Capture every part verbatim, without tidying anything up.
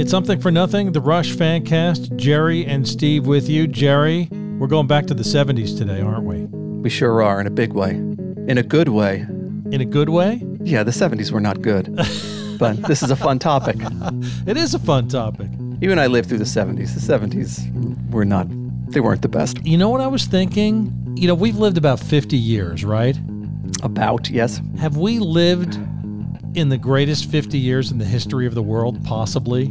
It's Something for Nothing, the Rush Fancast. Jerry and Steve with you. Jerry, we're going back to the seventies today, aren't we? We sure are, in a big way. In a good way. In a good way? Yeah, the seventies were not good. But this is a fun topic. It is a fun topic. You and I lived through the seventies. The seventies were not, they weren't the best. You know what I was thinking? You know, we've lived about fifty years, right? About, yes. Have we lived in the greatest fifty years in the history of the world, possibly?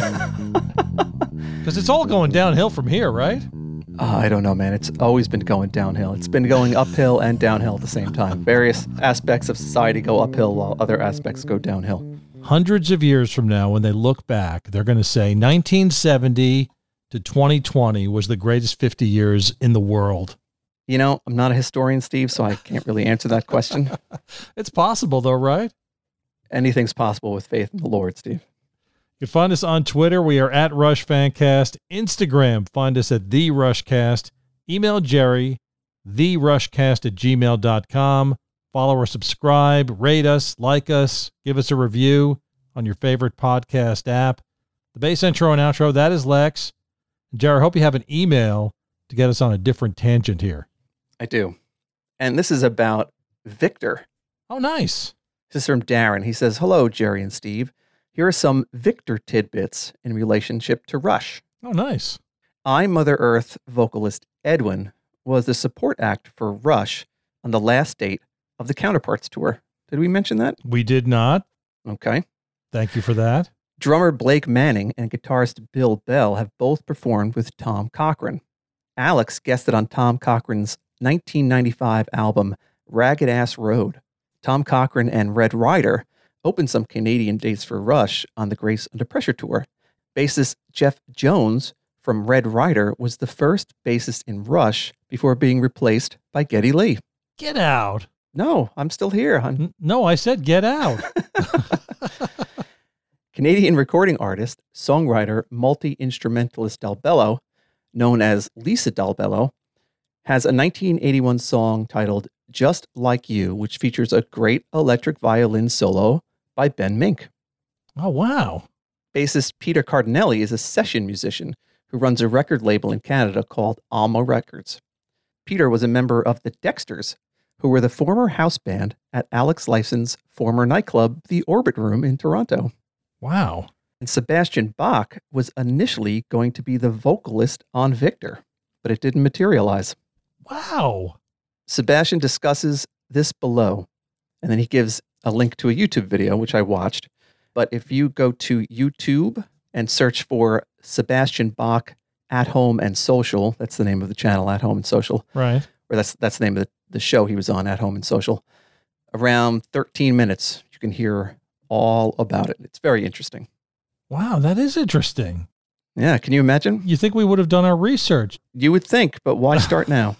Because it's all going downhill from here, right? Uh, I don't know, man. It's always been going downhill. It's been going uphill and downhill at the same time. Various aspects of society go uphill while other aspects go downhill. Hundreds of years from now, when they look back, they're going to say nineteen seventy to twenty twenty was the greatest fifty years in the world. You know, I'm not a historian, Steve, so I can't really answer that question. It's possible, though, right? Anything's possible with faith in the Lord, Steve. You can find us on Twitter. We are at Rush Fancast. Instagram, find us at The Rushcast. Email Jerry, therushcast at gmail dot com. Follow or subscribe, rate us, like us, give us a review on your favorite podcast app. The bass intro and outro, that is Lex. Jerry, I hope you have an email to get us on a different tangent here. I do. And this is about Victor. Oh, nice. This is from Darren. He says, hello, Jerry and Steve. Here are some Victor tidbits in relationship to Rush. Oh, nice. I, Mother Earth vocalist Edwin, was the support act for Rush on the last date of the Counterparts tour. Did we mention that? We did not. Okay. Thank you for that. Drummer Blake Manning and guitarist Bill Bell have both performed with Tom Cochrane. Alex guested on Tom Cochrane's nineteen ninety-five album, Ragged Ass Road. Tom Cochrane and Red Rider opened some Canadian dates for Rush on the Grace Under Pressure tour. Bassist Jeff Jones from Red Rider was the first bassist in Rush before being replaced by Geddy Lee. Get out. No, I'm still here. I'm... N- no, I said get out. Canadian recording artist, songwriter, multi-instrumentalist Del Bello, known as Lisa Del Bello, has a nineteen eighty-one song titled Just Like You, which features a great electric violin solo by Ben Mink. Oh, wow. Bassist Peter Cardinelli is a session musician who runs a record label in Canada called Alma Records. Peter was a member of the Dexters, who were the former house band at Alex Lifeson's former nightclub, the Orbit Room in Toronto. Wow. And Sebastian Bach was initially going to be the vocalist on Victor, but it didn't materialize. Wow. Sebastian discusses this below, and then he gives a link to a YouTube video, which I watched. But if you go to YouTube and search for Sebastian Bach At Home and Social, that's the name of the channel, At Home and Social. Right. Or that's that's the name of the, the show he was on, At Home and Social. Around thirteen minutes, you can hear all about it. It's very interesting. Wow, that is interesting. Yeah, can you imagine? You think we would have done our research? You would think, but why start now?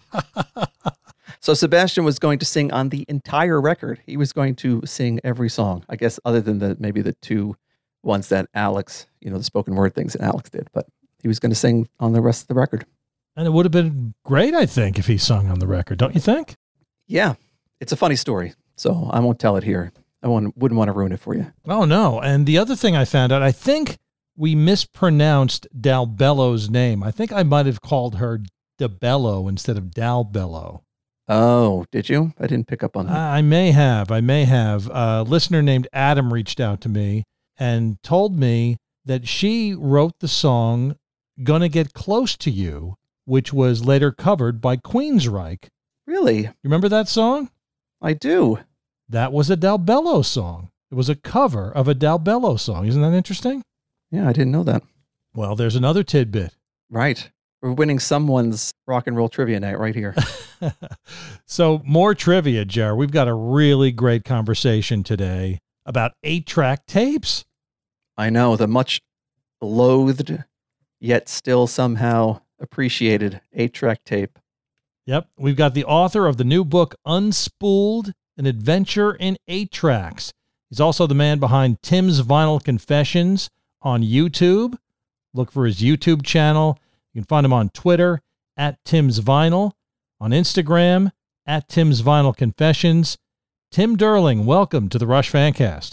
So Sebastian was going to sing on the entire record. He was going to sing every song, I guess, other than the maybe the two ones that Alex, you know, the spoken word things that Alex did. But he was going to sing on the rest of the record. And it would have been great, I think, if he sung on the record, don't you think? Yeah, it's a funny story, so I won't tell it here. I wouldn't, wouldn't want to ruin it for you. Oh, no. And the other thing I found out, I think we mispronounced Del Bello's name. I think I might have called her DeBello instead of Dal Bello. Oh, did you? I didn't pick up on that. I may have. I may have. A listener named Adam reached out to me and told me that she wrote the song Gonna Get Close to You, which was later covered by Queensryche. Really? You remember that song? I do. That was a Del Bello song. It was a cover of a Del Bello song. Isn't that interesting? Yeah, I didn't know that. Well, there's another tidbit. Right. We're winning someone's rock and roll trivia night right here. So more trivia, Jer. We've got a really great conversation today about eight-track tapes. I know, the much loathed, yet still somehow appreciated eight-track tape. Yep. We've got the author of the new book, Unspooled, An Adventure in Eight Tracks. He's also the man behind Tim's Vinyl Confessions on YouTube. Look for his YouTube channel. You can find him on Twitter, at Tim's Vinyl, on Instagram, at Tim's Vinyl Confessions. Tim Derling, welcome to the Rush Fancast.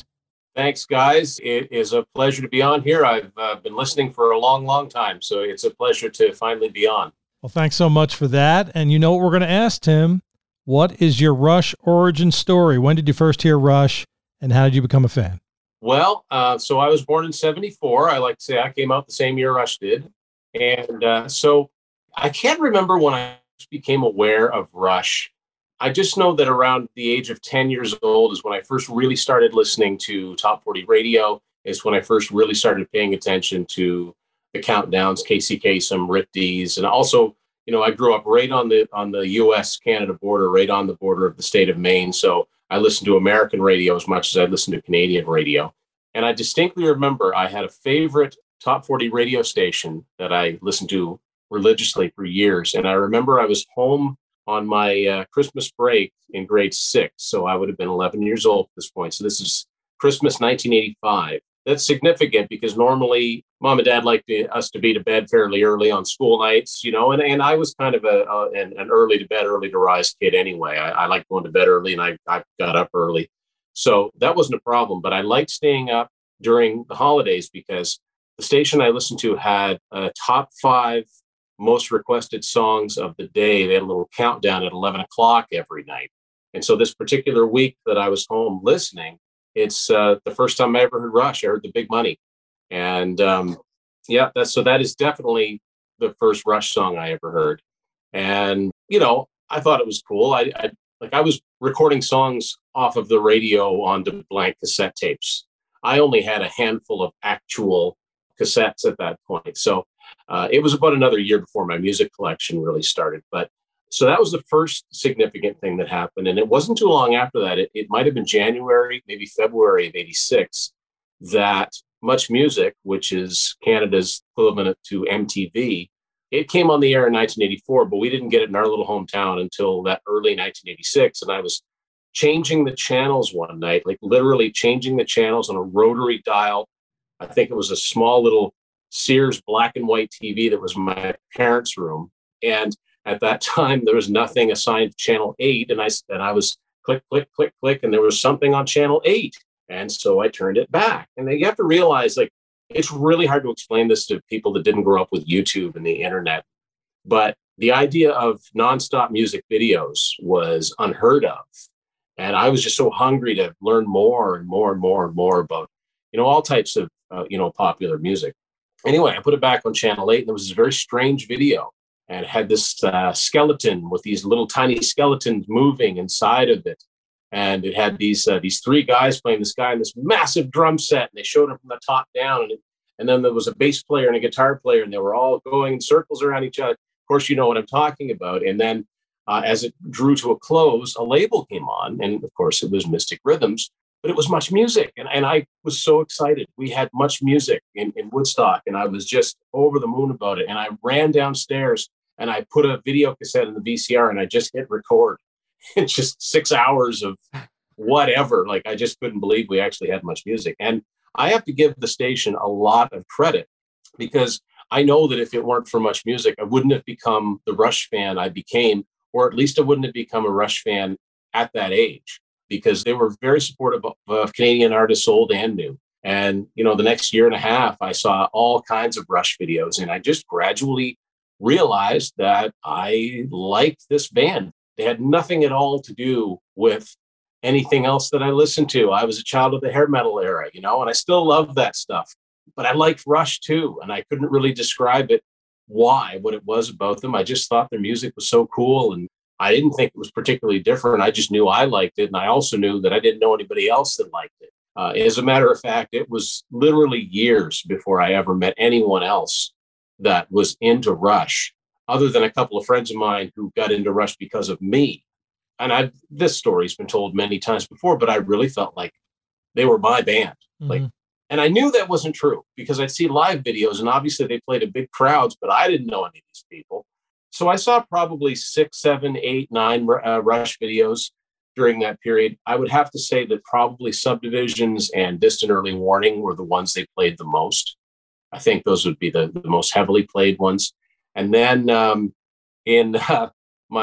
Thanks, guys. It is a pleasure to be on here. I've uh, been listening for a long, long time, so it's a pleasure to finally be on. Well, thanks so much for that. And you know what we're going to ask, Tim? What is your Rush origin story? When did you first hear Rush, and how did you become a fan? Well, uh, so I was born in seventy-four. I like to say I came out the same year Rush did. And uh, so I can't remember when I became aware of Rush. I just know that around the age of ten years old is when I first really started listening to Top forty radio. Is when I first really started paying attention to the countdowns, Casey Kasem, Rick Dees, and also, you know, I grew up right on the on the U S Canada border, right on the border of the state of Maine. So I listened to American radio as much as I listened to Canadian radio. And I distinctly remember I had a favorite Top forty radio station that I listened to religiously for years. And I remember I was home on my uh, Christmas break in grade six. So I would have been eleven years old at this point. So this is Christmas nineteen eighty-five. That's significant because normally mom and dad like to, us to be to bed fairly early on school nights, you know, and, and I was kind of a, a an, an early to bed, early to rise kid anyway. I, I like going to bed early and I, I got up early. So that wasn't a problem, but I liked staying up during the holidays because the station I listened to had a top five most requested songs of the day. They had a little countdown at eleven o'clock every night. And so this particular week that I was home listening, it's uh, the first time I ever heard Rush. I heard The Big Money. And um, yeah, that's, so that is definitely the first Rush song I ever heard. And, you know, I thought it was cool. I, I like, I was recording songs off of the radio onto blank cassette tapes. I only had a handful of actual cassettes at that point. So uh, it was about another year before my music collection really started. But so that was the first significant thing that happened. And it wasn't too long after that. It, it might have been January, maybe February of eighty-six, that Much Music, which is Canada's equivalent to M T V, it came on the air in nineteen eighty-four, but we didn't get it in our little hometown until that early nineteen eighty-six. And I was changing the channels one night, like literally changing the channels on a rotary dial. I think it was a small little Sears black and white T V that was in my parents' room. And at that time, there was nothing assigned to channel eight. And I, and I was click, click, click, click, and there was something on channel eight. And so I turned it back. And then you have to realize, like, it's really hard to explain this to people that didn't grow up with YouTube and the internet. But the idea of nonstop music videos was unheard of. And I was just so hungry to learn more and more and more and more about, you know, all types of, uh, you know, popular music. Anyway, I put it back on channel eight, and there was this very strange video. And it had this uh, skeleton with these little tiny skeletons moving inside of it. And it had these uh, these three guys playing this guy in this massive drum set. And they showed him from the top down. And, it, and then there was a bass player and a guitar player, and they were all going in circles around each other. Of course, you know what I'm talking about. And then uh, as it drew to a close, a label came on. And of course, it was Mystic Rhythms. But it was Much Music. And, and I was so excited. We had Much Music in, in Woodstock. And I was just over the moon about it. And I ran downstairs and I put a video cassette in the V C R and I just hit record. It's just six hours of whatever. Like, I just couldn't believe we actually had Much Music. And I have to give the station a lot of credit because I know that if it weren't for Much Music, I wouldn't have become the Rush fan I became, or at least I wouldn't have become a Rush fan at that age, because they were very supportive of, of Canadian artists, old and new. And, you know, the next year and a half, I saw all kinds of Rush videos, and I just gradually realized that I liked this band. They had nothing at all to do with anything else that I listened to. I was a child of the hair metal era, you know, and I still love that stuff. But I liked Rush too, and I couldn't really describe it, why, what it was about them. I just thought their music was so cool, and I didn't think it was particularly different. I just knew I liked it, and I also knew that I didn't know anybody else that liked it. Uh, as a matter of fact, it was literally years before I ever met anyone else that was into Rush, other than a couple of friends of mine who got into Rush because of me. And I, this story's been told many times before, but I really felt like they were my band. Mm-hmm. Like, and I knew that wasn't true because I'd see live videos, and obviously they played at big crowds, but I didn't know any of these people. So I saw probably six, seven, eight, nine uh, Rush videos during that period. I would have to say that probably Subdivisions and Distant Early Warning were the ones they played the most. I think those would be the, the most heavily played ones. And then um, in uh, my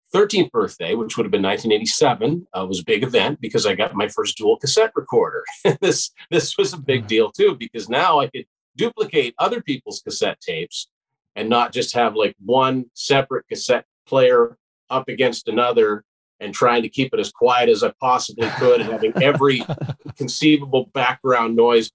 thirteenth birthday, which would have been nineteen eighty-seven, uh, was a big event because I got my first dual cassette recorder. this this was a big deal too, because now I could duplicate other people's cassette tapes and not just have like one separate cassette player up against another and trying to keep it as quiet as I possibly could and having every conceivable background noise,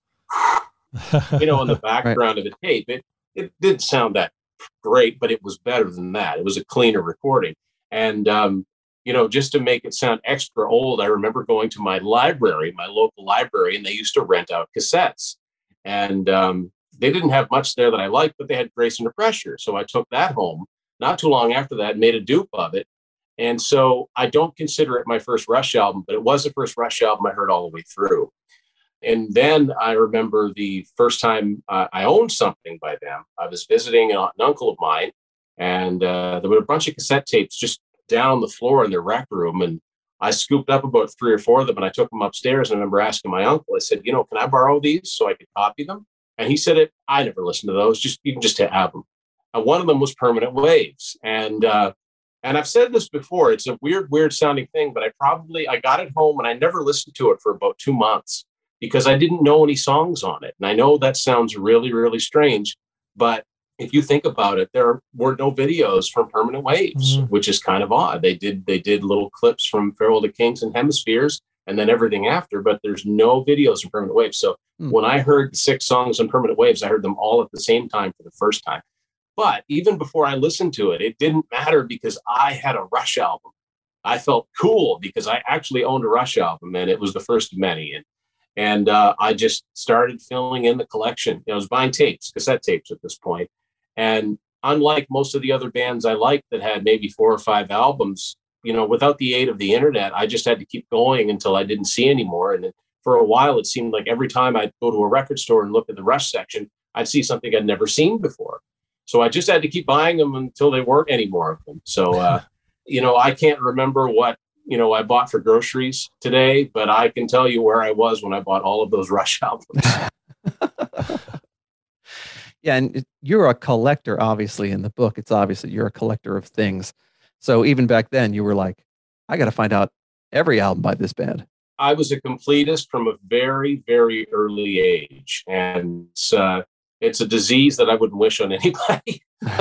you know, in the background right. of the tape. It, it didn't sound that great, but it was better than that. It was a cleaner recording. And, um, you know, just to make it sound extra old, I remember going to my library, my local library, and they used to rent out cassettes. And um, they didn't have much there that I liked, but they had Grace Under Pressure. So I took that home. Not too long after that, made a dupe of it. And so I don't consider it my first Rush album, but it was the first Rush album I heard all the way through. And then I remember the first time uh, I owned something by them. I was visiting an, an uncle of mine, and uh, there were a bunch of cassette tapes just down on the floor in their rec room. And I scooped up about three or four of them, and I took them upstairs. And I remember asking my uncle, I said, you know, can I borrow these so I could copy them? And he said, it, I never listened to those. Just you can just have them. And one of them was Permanent Waves. And uh, and I've said this before. It's a weird, weird sounding thing, but I probably I got it home and I never listened to it for about two months because I didn't know any songs on it. And I know that sounds really, really strange, but if you think about it, there were no videos from Permanent Waves, mm-hmm. which is kind of odd. They did they did little clips from Farewell to Kings and Hemispheres and then everything after, but there's no videos from Permanent Waves. So mm-hmm. when I heard the six songs on Permanent Waves, I heard them all at the same time for the first time. But even before I listened to it, it didn't matter because I had a Rush album. I felt cool because I actually owned a Rush album, and it was the first of many. And and uh, I just started filling in the collection. You know, I was buying tapes, cassette tapes at this point. And unlike most of the other bands I liked that had maybe four or five albums, you know, without the aid of the internet, I just had to keep going until I didn't see anymore. And for a while, it seemed like every time I'd go to a record store and look at the Rush section, I'd see something I'd never seen before. So I just had to keep buying them until there weren't any more of them. So, uh, you know, I can't remember what, you know, I bought for groceries today, but I can tell you where I was when I bought all of those Rush albums. Yeah, and you're a collector, obviously, in the book. It's obvious that you're a collector of things. So even back then, you were like, I got to find out every album by this band. I was a completist from a very, very early age. And uh, it's a disease that I wouldn't wish on anybody.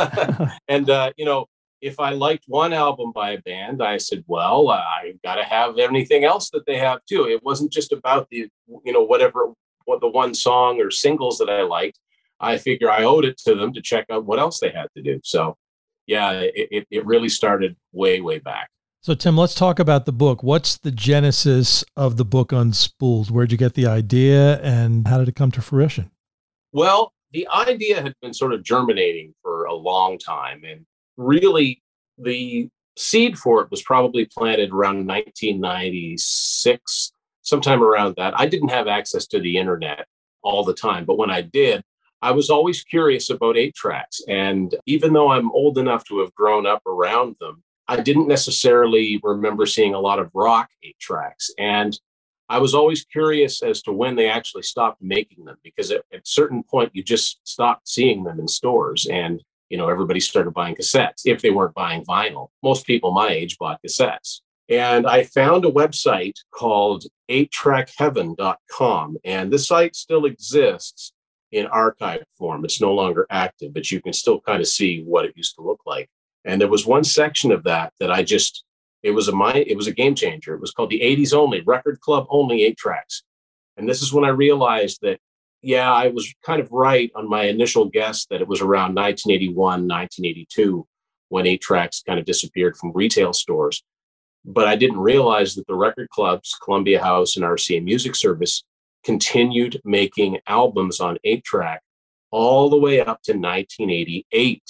and, uh, you know, if I liked one album by a band, I said, well, I got to have anything else that they have, too. It wasn't just about the, you know, whatever, what the one song or singles that I liked. I figure I owed it to them to check out what else they had to do. So, yeah, it, it, it really started way, way back. So, Tim, let's talk about the book. What's the genesis of the book Unspooled? Where'd you get the idea and how did it come to fruition? Well, the idea had been sort of germinating for a long time. And really, the seed for it was probably planted around nineteen ninety-six, sometime around that. I didn't have access to the internet all the time, but when I did, I was always curious about eight tracks. And even though I'm old enough to have grown up around them, I didn't necessarily remember seeing a lot of rock eight tracks. And I was always curious as to when they actually stopped making them, because at a certain point, you just stopped seeing them in stores. And, you know, everybody started buying cassettes if they weren't buying vinyl. Most people my age bought cassettes. And I found a website called eight track heaven dot com. And this site still exists in archive form. It's no longer active, but you can still kind of see what it used to look like. And there was one section of that that I just, it was a my, it was a game changer. It was called the eighties Only, Record Club Only eight tracks. And this is when I realized that, yeah, I was kind of right on my initial guess that it was around nineteen eighty-one, nineteen eighty-two, when eight tracks kind of disappeared from retail stores. But I didn't realize that the record clubs, Columbia House and R C A Music Service, continued making albums on eight track all the way up to nineteen eighty-eight.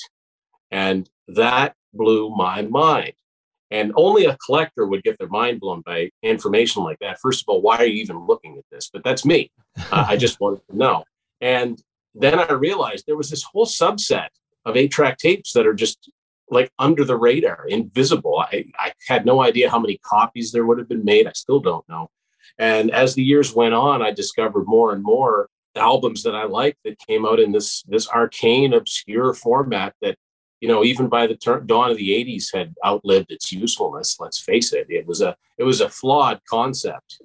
And that blew my mind. And only a collector would get their mind blown by information like that. First of all, why are you even looking at this? But that's me. uh, I just wanted to know. And then I realized there was this whole subset of eight track tapes that are just like under the radar, invisible. I, I had no idea how many copies there would have been made. I still don't know. And as the years went on, I discovered more and more albums that I liked that came out in this, this arcane, obscure format that, you know, even by the ter- dawn of the eighties had outlived its usefulness. Let's face it. It was a, it was a flawed concept.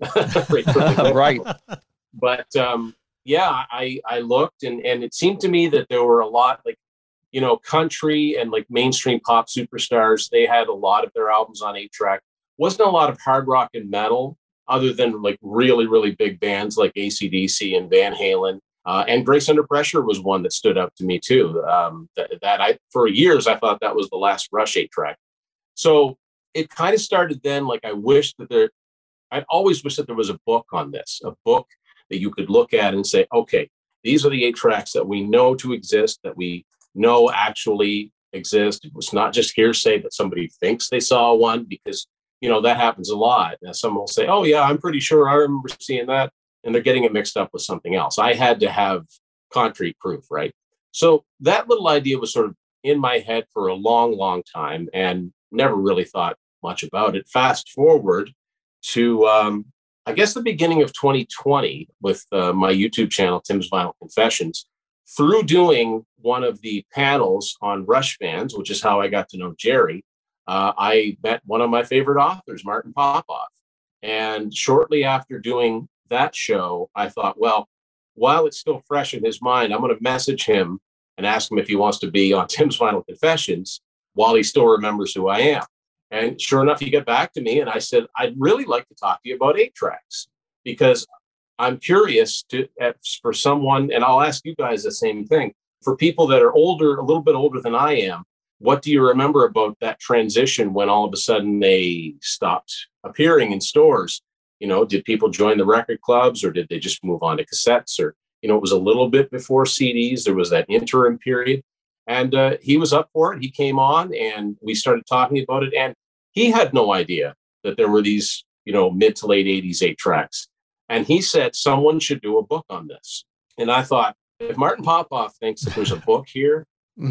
Right. But, um, yeah, I, I looked and, and it seemed to me that there were a lot like, you know, country and like mainstream pop superstars. They had a lot of their albums on eight track. Wasn't a lot of hard rock and metal other than like really, really big bands like A C D C and Van Halen. Uh, and Grace Under Pressure was one that stood out to me too. Um, that, that I, for years, I thought that was the last Rush eight track. So it kind of started then. Like I wish that there, I'd always wish that there was a book on this, a book that you could look at and say, okay, these are the eight tracks that we know to exist, that we know actually exist. It was not just hearsay that somebody thinks they saw one, because, you know, that happens a lot. Now, someone will say, oh yeah, I'm pretty sure I remember seeing that. And they're getting it mixed up with something else. I had to have concrete proof, right? So that little idea was sort of in my head for a long, long time and never really thought much about it. Fast forward to, um, I guess, the beginning of twenty twenty with uh, my YouTube channel, Tim's Vinyl Confessions. Through doing one of the panels on Rush fans, which is how I got to know Jerry, uh, I met one of my favorite authors, Martin Popoff. And shortly after doing that show, I thought, well, while it's still fresh in his mind, I'm going to message him and ask him if he wants to be on Tim's Vinyl Confessions while he still remembers who I am. And sure enough, he got back to me and I said, I'd really like to talk to you about eight tracks, because I'm curious to, for someone, and I'll ask you guys the same thing, for people that are older, a little bit older than I am, what do you remember about that transition when all of a sudden they stopped appearing in stores? You know, did people join the record clubs, or did they just move on to cassettes? Or, you know, it was a little bit before C Ds. There was that interim period. And uh, he was up for it. He came on and we started talking about it. And he had no idea that there were these, you know, mid to late eighties eight tracks. And he said, someone should do a book on this. And I thought, if Martin Popoff thinks that there's a book here,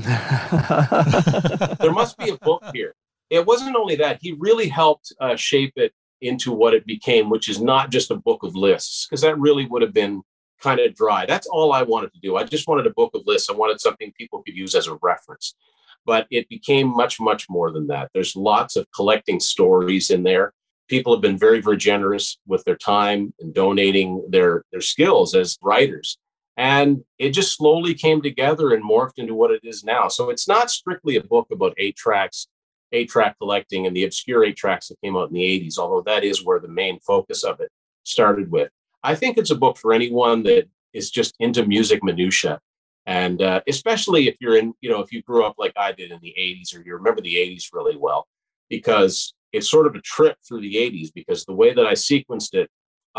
there must be a book here. It wasn't only that, he really helped uh, shape it into what it became, which is not just a book of lists, because that really would have been kind of dry. That's all I wanted to do. I just wanted a book of lists. I wanted something people could use as a reference. But it became much, much more than that. There's lots of collecting stories in there. People have been very, very generous with their time and donating their, their skills as writers. And it just slowly came together and morphed into what it is now. So it's not strictly a book about eight tracks, eight track collecting and the obscure eight tracks that came out in the eighties, although that is where the main focus of it started with. I think it's a book for anyone that is just into music minutia. And uh, especially if you're in, you know, if you grew up like I did in the eighties, or you remember the eighties really well, because it's sort of a trip through the eighties, because the way that I sequenced it,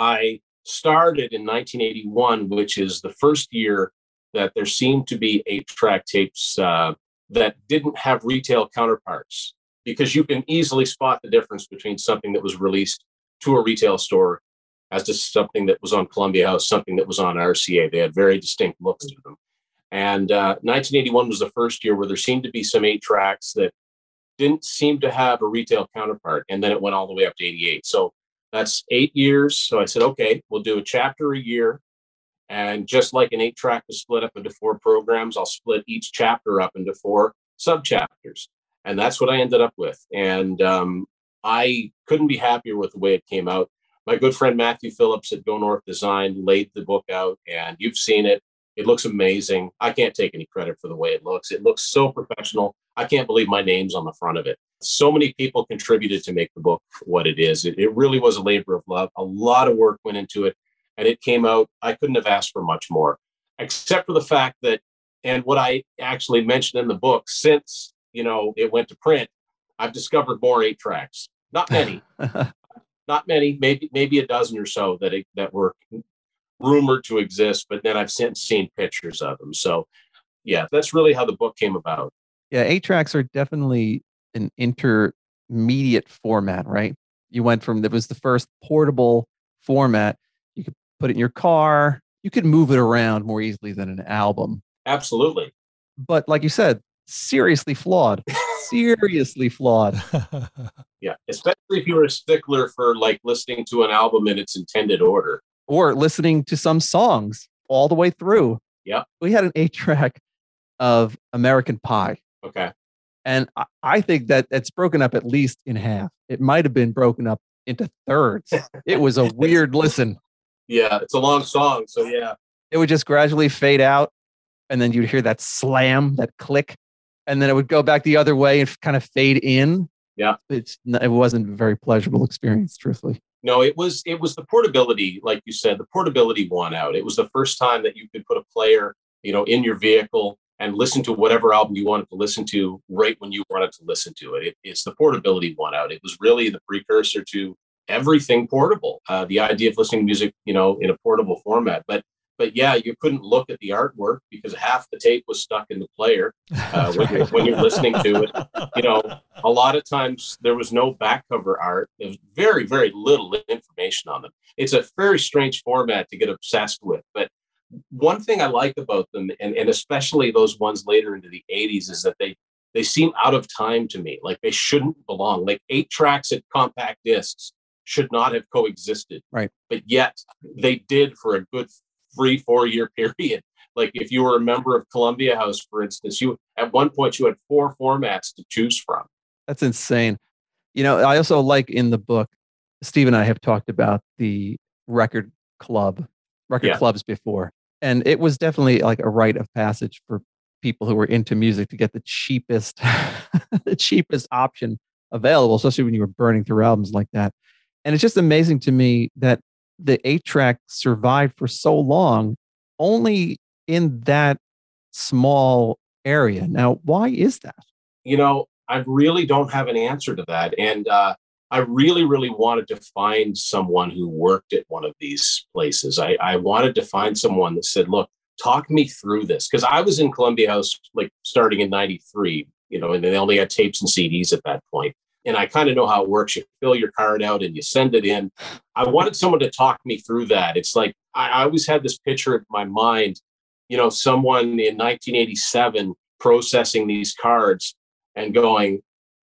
I started in nineteen eighty-one, which is the first year that there seemed to be eight track tapes uh, that didn't have retail counterparts, because you can easily spot the difference between something that was released to a retail store as to something that was on Columbia House, something that was on R C A. They had very distinct looks to them. And uh, nineteen eighty-one was the first year where there seemed to be some eight tracks that didn't seem to have a retail counterpart. And then it went all the way up to eighty-eight. So that's eight years. So I said, okay, we'll do a chapter a year. And just like an eight track was split up into four programs, I'll split each chapter up into four sub chapters. And that's what I ended up with. And um, I couldn't be happier with the way it came out. My good friend Matthew Phillips at Go North Design laid the book out, and you've seen it. It looks amazing. I can't take any credit for the way it looks. It looks so professional. I can't believe my name's on the front of it. So many people contributed to make the book what it is. It, it really was a labor of love. A lot of work went into it, and it came out. I couldn't have asked for much more, except for the fact that, and what I actually mentioned in the book, since, you know, it went to print, I've discovered more eight tracks. Not many, not many, maybe maybe a dozen or so that it, that were rumored to exist, but then I've since seen pictures of them. So yeah, that's really how the book came about. Yeah, eight tracks are definitely an intermediate format, right? You went from, that was the first portable format. You could put it in your car. You could move it around more easily than an album. Absolutely. But like you said, seriously flawed. seriously flawed. Yeah, especially if you were a stickler for like listening to an album in its intended order. Or listening to some songs all the way through. Yeah. We had an eight track of American Pie. Okay. And I, I think that it's broken up at least in half. It might have been broken up into thirds. It was a weird listen. Yeah, it's a long song. So yeah. It would just gradually fade out. And then you'd hear that slam, that click. And then it would go back the other way and kind of fade in. Yeah. It's it wasn't a very pleasurable experience, truthfully. No, it was it was the portability, like you said, the portability won out. It was the first time that you could put a player, you know, in your vehicle and listen to whatever album you wanted to listen to right when you wanted to listen to it. it it's the portability won out. It was really the precursor to everything portable. Uh, the idea of listening to music, you know, in a portable format. But but yeah, you couldn't look at the artwork because half the tape was stuck in the player uh, when, you're, when you're listening to it. You know, a lot of times there was no back cover art. There was very, very little information on them. It's a very strange format to get obsessed with. But one thing I like about them, and, and especially those ones later into the eighties, is that they they seem out of time to me. Like they shouldn't belong. Like eight tracks at compact discs should not have coexisted. Right. But yet they did for a good three, four year period. Like if you were a member of Columbia House, for instance, you at one point you had four formats to choose from. That's insane. You know, I also like in the book, Steve and I have talked about the record club, record Yeah. clubs before. And it was definitely like a rite of passage for people who were into music to get the cheapest, the cheapest option available, especially when you were burning through albums like that. And it's just amazing to me that the eight track survived for so long, only in that small area. Now, why is that? You know, I really don't have an answer to that. And uh, I really, really wanted to find someone who worked at one of these places. I, I wanted to find someone that said, look, talk me through this. Because I was in Columbia House, like starting in ninety-three, you know, and they only had tapes and C Ds at that point. And I kind of know how it works. You fill your card out and you send it in. I wanted someone to talk me through that. It's like, I, I always had this picture in my mind, you know, someone in nineteen eighty-seven processing these cards and going,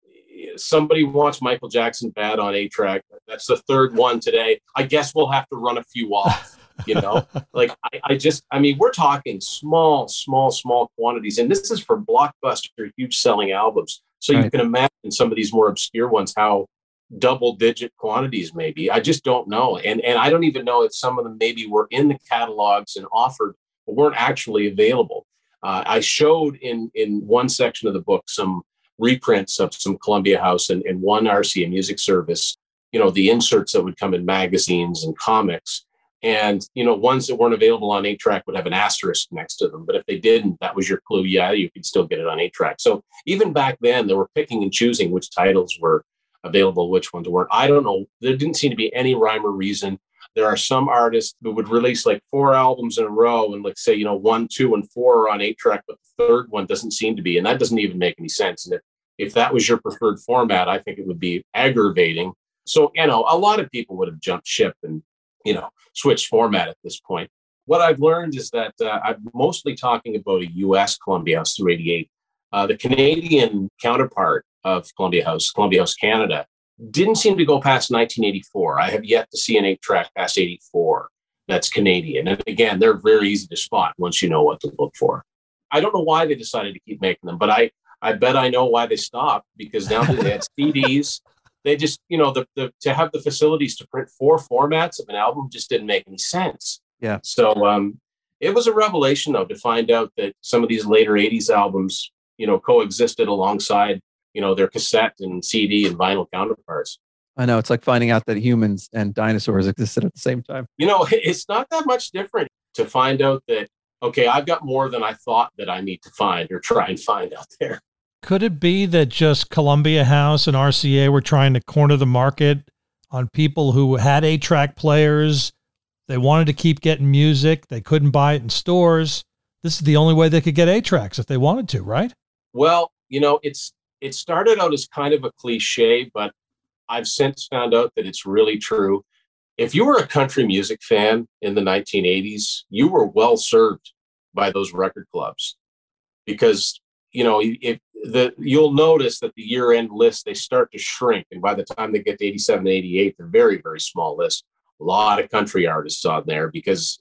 somebody wants Michael Jackson bad on eight track. That's the third one today. I guess we'll have to run a few off, you know, like I, I just, I mean, we're talking small, small, small quantities. And this is for blockbuster, huge selling albums. So Right. you can imagine some of these more obscure ones, how double digit quantities maybe. I just don't know. And, and I don't even know if some of them maybe were in the catalogs and offered, but weren't actually available. Uh, I showed in, in one section of the book some reprints of some Columbia House and, and one R C A Music Service, you know, the inserts that would come in magazines and comics. And, you know, ones that weren't available on eight track would have an asterisk next to them. But if they didn't, that was your clue. Yeah, you could still get it on eight track. So even back then, they were picking and choosing which titles were available, which ones weren't. I don't know. There didn't seem to be any rhyme or reason. There are some artists who would release like four albums in a row and like say, you know, one, two, and four are on eight track, but the third one doesn't seem to be. And that doesn't even make any sense. And if, if that was your preferred format, I think it would be aggravating. So, you know, a lot of people would have jumped ship and, you know, switched format at this point. What I've learned is that uh, I'm mostly talking about a U S Columbia House through eighty-eight. Uh, the Canadian counterpart of Columbia House, Columbia House Canada, didn't seem to go past nineteen eighty-four. I have yet to see an eight track past eighty-four that's Canadian. And again, they're very easy to spot once you know what to look for. I don't know why they decided to keep making them, but I, I bet I know why they stopped, because now that they had C Ds, they just, you know, the, the to have the facilities to print four formats of an album just didn't make any sense. Yeah. So um, it was a revelation, though, to find out that some of these later eighties albums, you know, coexisted alongside, you know, their cassette and C D and vinyl counterparts. I know. It's like finding out that humans and dinosaurs existed at the same time. You know, it's not that much different to find out that, okay, I've got more than I thought that I need to find or try and find out there. Could it be that just Columbia House and R C A were trying to corner the market on people who had eight track players? They wanted to keep getting music. They couldn't buy it in stores. This is the only way they could get eight tracks if they wanted to, right? Well, you know, it's it started out as kind of a cliche, but I've since found out that it's really true. If you were a country music fan in the nineteen eighties, you were well served by those record clubs, because, you know, if the you'll notice that the year-end list, they start to shrink. And by the time they get to eighty-seven, eighty-eight, they're very, very small list. A lot of country artists on there, because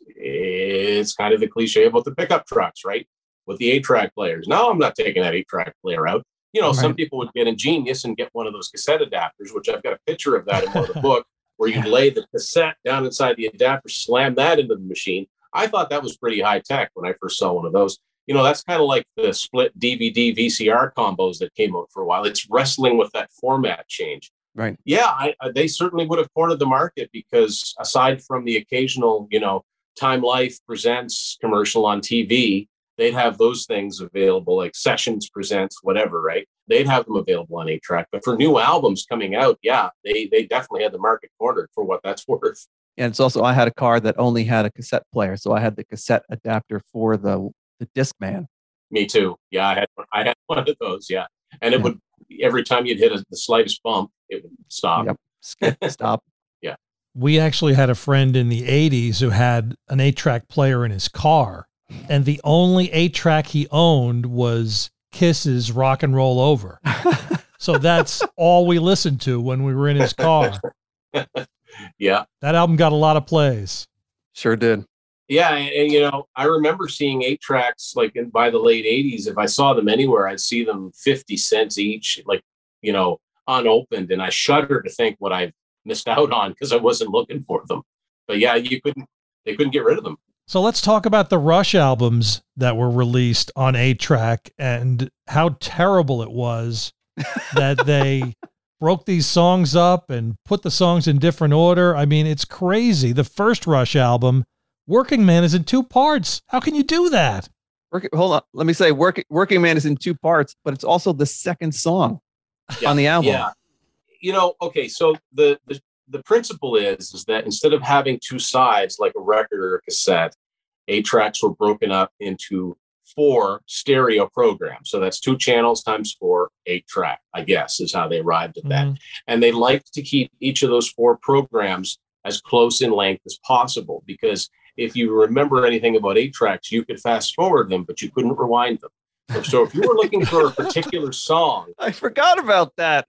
it's kind of the cliche about the pickup trucks, right? With the eight-track players. No, I'm not taking that eight-track player out. You know, some Right. people would get ingenious and get one of those cassette adapters, which I've got a picture of that in one of the book, where you lay the cassette down inside the adapter, slam that into the machine. I thought that was pretty high tech when I first saw one of those. You know, that's kind of like the split D V D V C R combos that came out for a while. It's wrestling with that format change. Right. Yeah, I, I, they certainly would have cornered the market, because aside from the occasional, you know, Time Life Presents commercial on T V, they'd have those things available, like Sessions Presents, whatever, right? They'd have them available on eight track. But for new albums coming out, yeah, they they definitely had the market cornered, for what that's worth. And it's also, I had a car that only had a cassette player. So I had the cassette adapter for the, the Discman. Me too. Yeah, I had I had one of those. Yeah, and it Yeah. would, every time you'd hit a, the slightest bump, it would stop. Yep. Skip, stop. We actually had a friend in the eighties who had an eight track player in his car, and the only eight track he owned was Kiss's Rock and Roll Over. So that's all we listened to when we were in his car. Yeah. That album got a lot of plays. Sure did. Yeah, and, and, you know, I remember seeing eight tracks like in, by the late eighties. If I saw them anywhere, I'd see them fifty cents each, like, you know, unopened, and I shudder to think what I've missed out on because I wasn't looking for them. But yeah, you couldn't, they couldn't get rid of them. So let's talk about the Rush albums that were released on eight track and how terrible it was that they broke these songs up and put the songs in different order. I mean, it's crazy. The first Rush album, Working Man, is in two parts. How can you do that? Working, hold on. Let me say, Working Working Man is in two parts, but it's also the second song Yeah, on the album. Yeah. You know, okay, so the, the the principle is is that instead of having two sides like a record or a cassette, eight tracks were broken up into four stereo programs. So that's two channels times four, eight track, I guess, is how they arrived at that. Mhm. And they liked to keep each of those four programs as close in length as possible, because if you remember anything about eight tracks, you could fast forward them, but you couldn't rewind them. So if you were looking for a particular song, I forgot about that.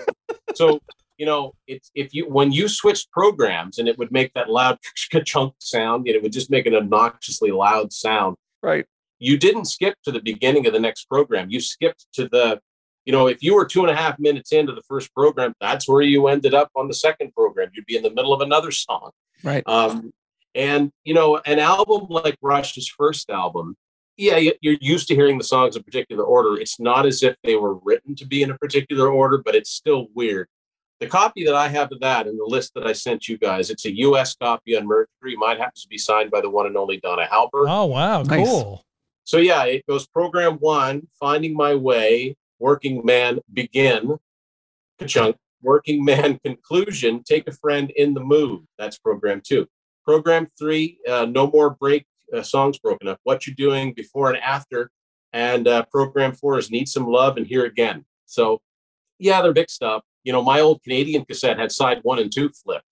so, you know, it's if you when you switched programs and it would make that loud chunk sound, and it would just make an obnoxiously loud sound. Right. You didn't skip to the beginning of the next program. You skipped to the, you know, if you were two and a half minutes into the first program, that's where you ended up on the second program. You'd be in the middle of another song. Right. Um, and, you know, an album like Rush's first album, yeah, you- you're used to hearing the songs in particular order. It's not as if they were written to be in a particular order, but it's still weird. The copy that I have of that and the list that I sent you guys, it's a U S copy on Mercury. Mine happens to be signed by the one and only Donna Halbert. Oh, wow. Nice. Cool. So yeah, it goes program one, Finding My Way, Working Man, Begin, Ka-chunk, Working Man, Conclusion, Take a Friend, In the Mood. That's program two. Program three, uh, No More Break, uh, Songs Broken Up, What You're Doing, Before and After. And uh, program four is Need Some Love and Here Again. So yeah, they're mixed up. You know, my old Canadian cassette had side one and two flipped.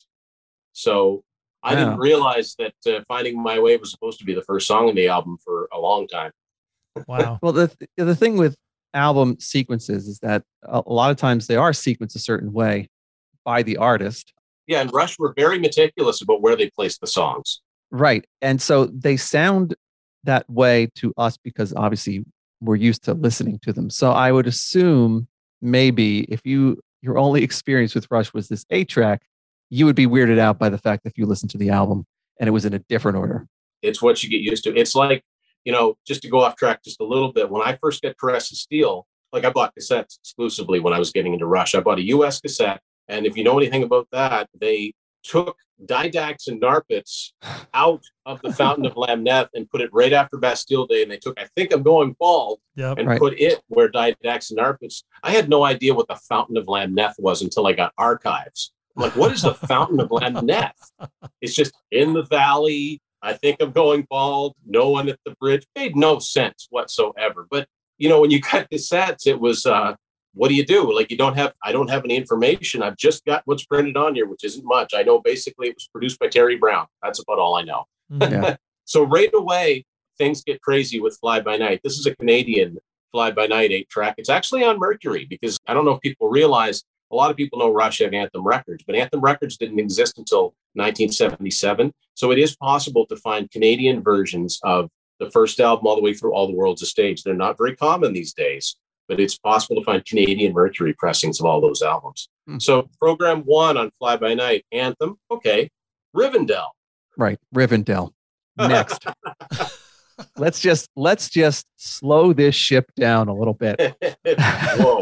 So I Wow. didn't realize that uh, Finding My Way was supposed to be the first song in the album for a long time. Wow. Well, the th- the thing with album sequences is that a a lot of times they are sequenced a certain way by the artist. Yeah, and Rush were very meticulous about where they placed the songs. Right. And so they sound that way to us because obviously we're used to listening to them. So I would assume maybe if you your only experience with Rush was this eight track, you would be weirded out by the fact that if you listened to the album and it was in a different order. It's what you get used to. It's like, you know, just to go off track just a little bit, when I first got Caress of Steel, like I bought cassettes exclusively when I was getting into Rush. I bought a U S cassette. And if you know anything about that, they took Didax and Narpitz out of the Fountain of Lamneth and put it right after Bastille Day. And they took, I Think I'm Going Bald, Yep. and Right. put it where Didax and Narpitz. I had no idea what the Fountain of Lamneth was until I got archives. I'm like, what is the Fountain of Lamneth? It's just in the valley. I Think I'm Going Bald. No one at the bridge. Made no sense whatsoever. But, you know, when you got cassettes, it was, uh, what do you do? Like, you don't have, I don't have any information. I've just got what's printed on here, which isn't much. I know basically it was produced by Terry Brown. That's about all I know. Mhm. Yeah. So right away, things get crazy with Fly By Night. This is a Canadian Fly By Night eight track. It's actually on Mercury, because I don't know if people realize, a lot of people know Rush have Anthem Records, but Anthem Records didn't exist until nineteen seventy-seven. So it is possible to find Canadian versions of the first album all the way through All the World's a Stage. They're not very common these days. but it's possible to find Canadian Mercury pressings of all those albums. Hmm. So program one on Fly By Night, Anthem, okay. Rivendell. Right, Rivendell. Next. let's just let's just slow this ship down a little bit. Whoa.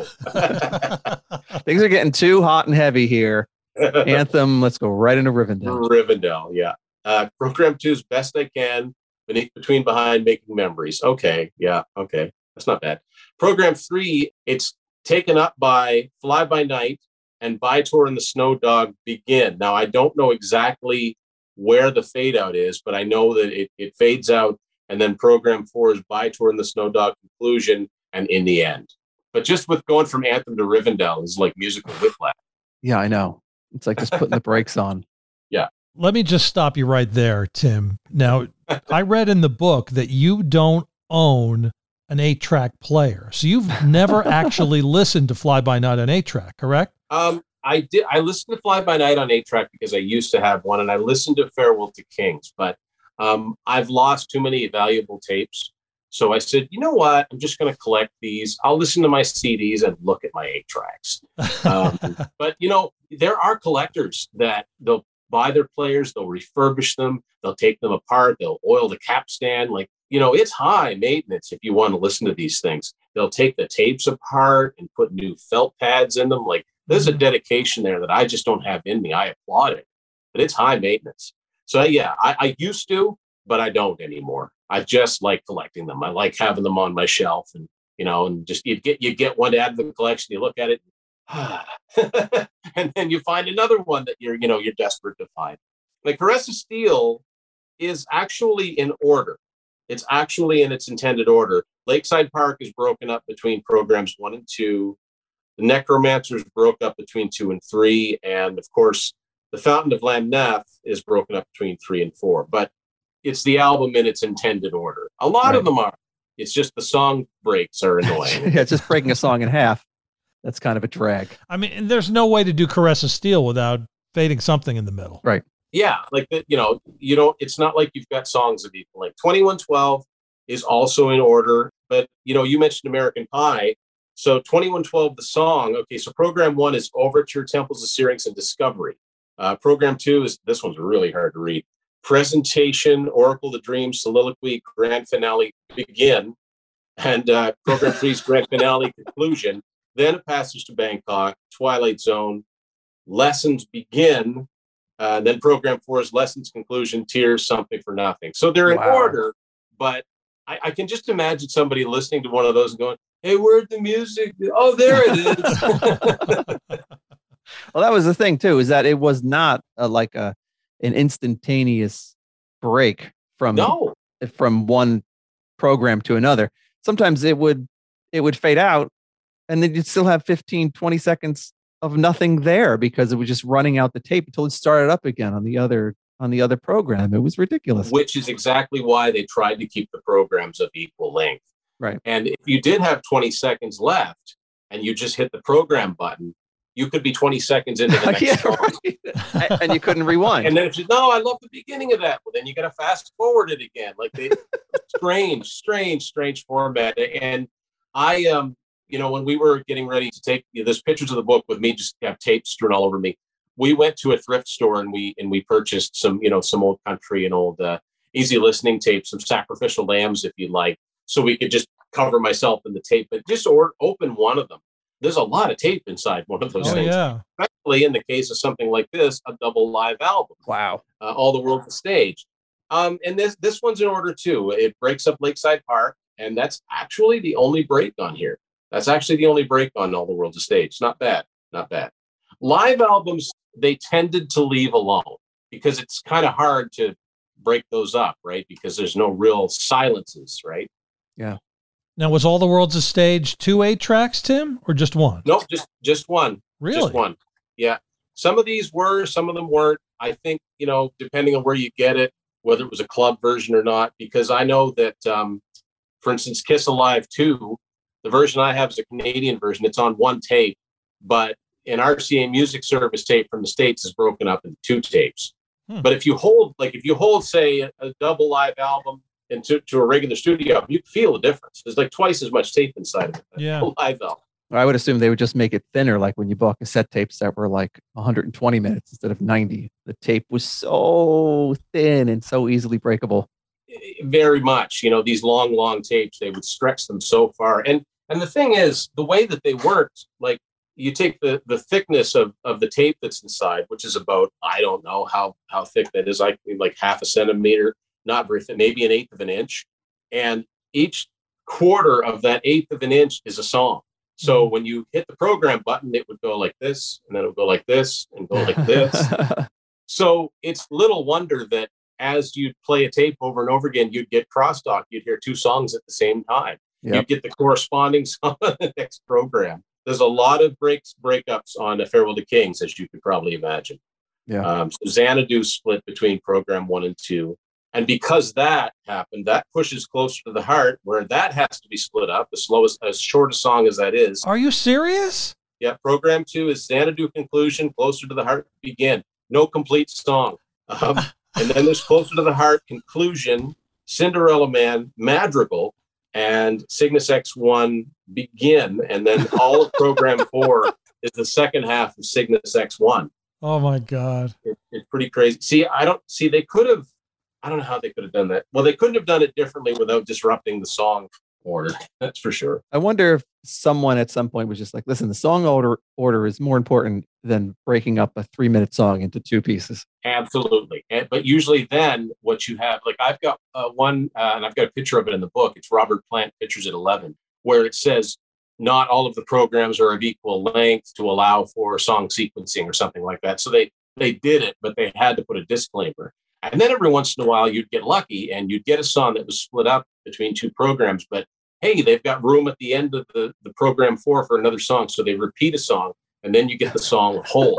Things are getting too hot and heavy here. Anthem, let's go right into Rivendell. Rivendell, yeah. Uh, program two is Best I Can, Beneath, Between, Behind, Making Memories. Okay, yeah, okay. That's not bad. Program three, it's taken up by Fly By Night and By-Tor and the Snow Dog Begin. Now, I don't know exactly where the fade out is, but I know that it, it fades out, and then program four is By-Tor and the Snow Dog Conclusion and In the End. But just with going from Anthem to Rivendell is like musical whiplash. Yeah, I know. It's like just putting the brakes on. Yeah. Let me just stop you right there, Tim. Now, I read in the book that you don't own an eight-track player. So you've never actually listened to Fly By Night on eight-track, correct? Um, I did. I listened to Fly By Night on eight-track because I used to have one, and I listened to Farewell to Kings, but um, I've lost too many valuable tapes. So I said, you know what? I'm just going to collect these. I'll listen to my C Ds and look at my eight tracks. Um, but, you know, there are collectors that they'll buy their players, they'll refurbish them, they'll take them apart, they'll oil the cap stand. Like, you know, it's high maintenance if you want to listen to these things. They'll take the tapes apart and put new felt pads in them. Like, there's a dedication there that I just don't have in me. I applaud it, but it's high maintenance. So, yeah, I, I used to, but I don't anymore. I just like collecting them. I like having them on my shelf, and, you know, and just you get, you get one to add to the collection, you look at it, and then you find another one that you're, you know, you're desperate to find. Like Caress of Steel is actually in order. It's actually in its intended order. Lakeside Park is broken up between programs one and two. The Necromancers broke up between two and three. And of course, The Fountain of Lamneth is broken up between three and four. But it's the album in its intended order. A lot right. of them are. It's just the song breaks are annoying. Yeah, it's just breaking a song in half. That's kind of a drag. I mean, and there's no way to do Caress of Steel without fading something in the middle. Right. Yeah, like the, you know, you don't. It's not like you've got songs of equal length. twenty-one twelve is also in order, but you know, you mentioned American Pie, so twenty-one twelve, the song. Okay, so program one is Overture, Temples of Syrinx, and Discovery. Uh, program two is this one's really hard to read. Presentation, Oracle, the Dream, Soliloquy, Grand Finale, Begin, and uh, program three's Grand Finale, Conclusion. Then A Passage to Bangkok, Twilight Zone, Lessons Begin. Uh, then program four is Lessons, Conclusion, Tears, Something for Nothing. So they're in wow. order, but I, I can just imagine somebody listening to one of those and going, hey, where'd the music? Oh, there it is. Well, that was the thing, too, is that it was not a, like a an instantaneous break from, no. from one program to another. Sometimes it would it would fade out, and then you'd still have fifteen, twenty seconds of nothing there because it was just running out the tape until it started up again on the other on the other program. It was ridiculous. Which is exactly why they tried to keep the programs of equal length. Right. And if you did have twenty seconds left and you just hit the program button, you could be twenty seconds into the next yeah, song. Right. And you couldn't rewind. And then if you no, I love the beginning of that. Well, then you got to fast forward it again. Like they strange, strange, strange format. And I um you know, when we were getting ready to take, you know, there's pictures of the book with me just have tape strewn all over me. We went to a thrift store and we and we purchased some, you know, some old country and old uh, easy listening tapes, some Sacrificial Lambs, if you like, so we could just cover myself in the tape. But just or, open one of them. There's a lot of tape inside one of those oh, things. Yeah. Especially in the case of something like this, a double live album. Wow. Uh, All the World's a Stage. Um, and this this one's in order too. It breaks up Lakeside Park, and that's actually the only break on here. That's actually the only break on All the World's a Stage. Not bad. Not bad. Live albums, they tended to leave alone because it's kind of hard to break those up, right? Because there's no real silences, right? Yeah. Now, was All the World's a Stage two eight tracks, Tim, or just one? Nope, just just one. Really? Just one. Yeah. Some of these were, some of them weren't. I think, you know, depending on where you get it, whether it was a club version or not, because I know that, um, for instance, Kiss Alive two, the version I have is a Canadian version. It's on one tape, but an R C A Music Service tape from the States is broken up into two tapes. Hmm. But if you hold, like if you hold, say, a, a double live album and to, to a regular studio album, you feel the difference. There's like twice as much tape inside of it. Yeah. A live album. I would assume they would just make it thinner, like when you bought cassette tapes that were like one hundred twenty minutes instead of ninety. The tape was so thin and so easily breakable. Very much. You know, these long, long tapes, they would stretch them so far. And and the thing is, the way that they worked, like you take the, the thickness of, of the tape that's inside, which is about, I don't know how, how thick that is, like, like half a centimeter, not very thin, maybe an eighth of an inch. And each quarter of that eighth of an inch is a song. So when you hit the program button, it would go like this, and then it would go like this, and go like this. So it's little wonder that as you'd play a tape over and over again, you'd get crosstalk. You'd hear two songs at the same time. Yep. You'd get the corresponding song on the next program. There's a lot of breaks, breakups on A Farewell to Kings, as you could probably imagine. Yeah. Um, so Xanadu split between program one and two. And because that happened, that pushes closer to the heart, where that has to be split up, the slowest, as short a song as that is. Are you serious? Yeah, program two is Xanadu Conclusion, Closer to the Heart Begin. No complete song. Um, and then there's Closer to the Heart Conclusion, Cinderella Man, Madrigal, and Cygnus X one Begin. And then all of program four is the second half of Cygnus X one. Oh my God. It, it's pretty crazy. See, I don't see, they could have, I don't know how they could have done that. Well, they couldn't have done it differently without disrupting the song order. That's for sure. I wonder if someone at some point was just like, listen, the song order order is more important than breaking up a three minute song into two pieces. Absolutely. And, but usually then what you have, like I've got uh, one, uh, and I've got a picture of it in the book. It's Robert Plant Pictures at eleven, where it says not all of the programs are of equal length to allow for song sequencing or something like that. So they, they did it, but they had to put a disclaimer. And then every once in a while, you'd get lucky and you'd get a song that was split up between two programs. But hey, they've got room at the end of the, the program four for another song. So they repeat a song and then you get the song whole.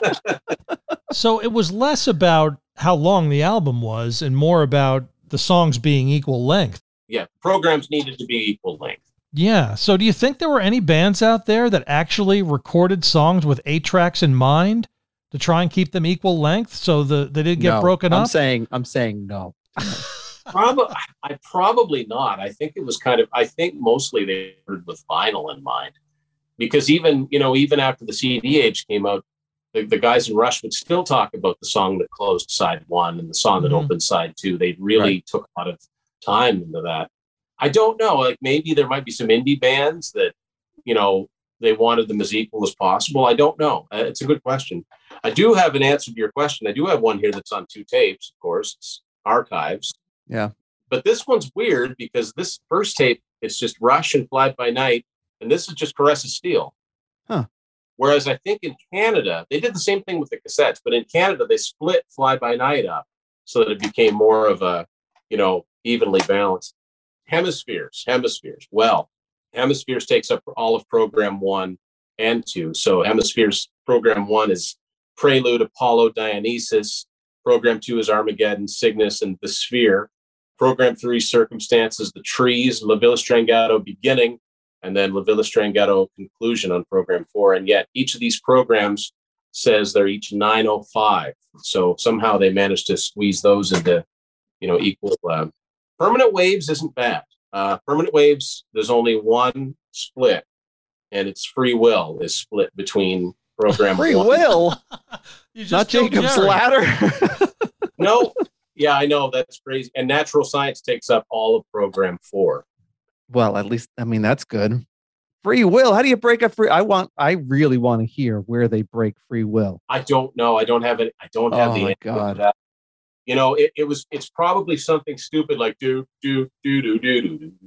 So it was less about how long the album was and more about the songs being equal length. Yeah, programs needed to be equal length. Yeah. So do you think there were any bands out there that actually recorded songs with eight tracks in mind to try and keep them equal length so the they didn't get No, broken I'm up? saying, I'm saying no. Probably, I probably not. I think it was kind of, I think mostly they were with vinyl in mind, because even, you know, even after the C D age came out, the, the guys in Rush would still talk about the song that closed side one and the song that mm-hmm. opened side two. They really right. took a lot of time into that. I don't know, like maybe there might be some indie bands that, you know, they wanted them as equal as possible. I don't know. Uh, it's a good question. I do have an answer to your question. I do have one here that's on two tapes, of course. It's Archives. Yeah. But this one's weird because this first tape is just Rush and Fly By Night, and this is just Caress of Steel. Huh. Whereas I think in Canada, they did the same thing with the cassettes, but in Canada, they split Fly By Night up so that it became more of a, you know, evenly balanced. Hemispheres, Hemispheres. Well, Hemispheres takes up all of program one and two. So Hemispheres program one is Prelude, Apollo, Dionysus. Program two is Armageddon, Cygnus, and The Sphere. Program three, Circumstances, The Trees, La Villa Strangato beginning, and then La Villa Strangato conclusion on program four. And yet each of these programs says they're each nine oh five. So somehow they managed to squeeze those into, you know, equal. Uh, Permanent Waves isn't bad. Uh, Permanent Waves, there's only one split, and it's Free Will is split between program Free one. Will? You just Not killed Jacob's Jerry. Ladder? No. Yeah, I know. That's crazy. And Natural Science takes up all of program four. Well, at least, I mean, that's good. Free Will. How do you break up free? I want, I really want to hear where they break Free Will. I don't know. I don't have it. I don't have oh the my answer God. to that. You know, it, it was, it's probably something stupid like do, do, do, do, do, do, do.